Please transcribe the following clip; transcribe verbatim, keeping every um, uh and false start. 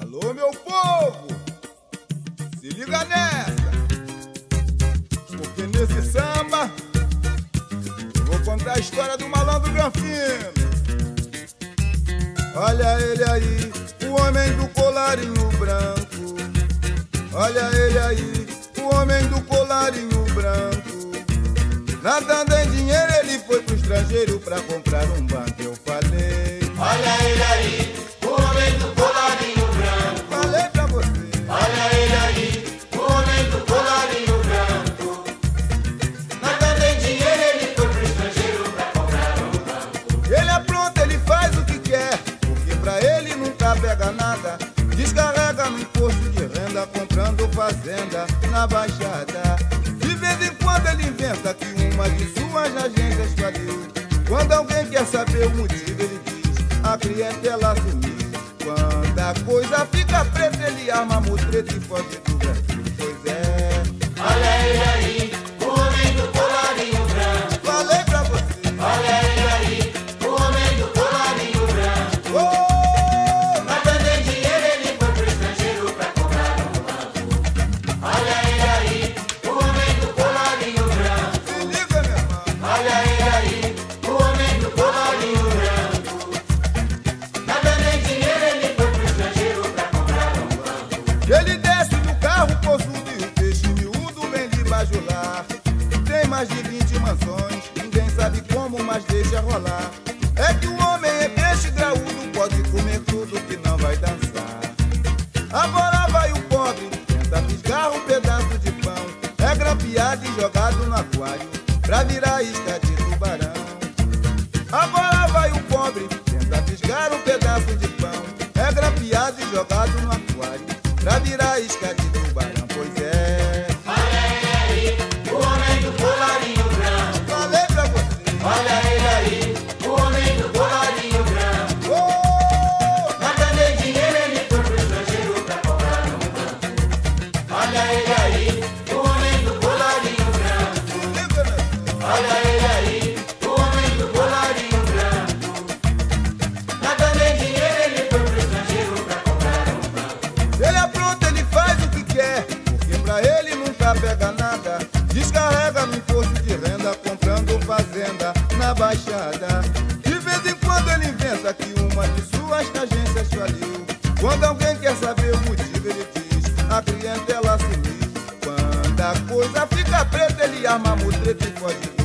Alô, meu povo, se liga nessa, porque nesse samba eu vou contar a história do malandro Granfino. Olha ele aí, o homem do colarinho branco. Olha ele aí, o homem do colarinho branco. Nadando em dinheiro ele foi pro estrangeiro pra comprar um banco. Eu falei, olha ele aí, o homem do colarinho branco. Falei pra você, olha ele aí, o homem do colarinho branco. Nadando em dinheiro ele foi pro estrangeiro pra comprar um banco. ele apronta, ele faz o que quer, porque pra ele nunca pega nada. Descarrega no imposto de renda, comprando fazenda na Baixada. De vez em quando ele inventa que uma de suas agências faliu. Quando alguém quer saber o motivo, ele diz, a clientela sumiu. Quando a coisa fica preta, ele arma mutreta e foge do Brasil. Pois é, Olha ele aí, o homem do colarinho branco. falei pra você. Olha ele aí, o homem do colarinho branco. Oh, Nadando em dinheiro ele foi pro estrangeiro pra comprar um banco. Olha ele aí, o homem do colarinho branco. se liga, meu irmão. Olha ele aí, o homem do colarinho branco. Nadando em dinheiro ele foi pro estrangeiro pra comprar um banco. Ele desce do carro, posudo e o peixe miúdo vem de bajular. Tem mais de vinte mansões, ninguém sabe como, mas deixa rolar. É que o homem é peixe graúdo, pode comer tudo que não vai dançar. Agora vai o pobre, tenta fisgar um pedaço de pão. É grampeado e jogado no aquário, pra virar isca de tubarão. Agora vai o pobre, tenta fisgar um pedaço de pão. É grampeado e jogado no aquário, pra virar isca de tubarão. Pois é, Olha ele aí, o homem do colarinho branco. falei pra você. Olha ele aí, o homem do colarinho branco. Oh, Nadando em dinheiro ele foi pro estrangeiro pra comprar um banco. Olha ele aí, o homem do colarinho branco. se liga, meu irmão. Olha ele aí, o homem do colarinho branco. Nadando em dinheiro ele foi pro estrangeiro pra comprar um banco. Ele apronta, ele faz o que quer, porque pra ele nunca pega nada. Descarrega no imposto de renda, comprando fazenda na Baixada. De vez em quando ele inventa que uma de suas agências faliu. Quando alguém quer saber o motivo, ele diz, a clientela sumiu. Quando a coisa fica preta, ele arma mutreta e foge.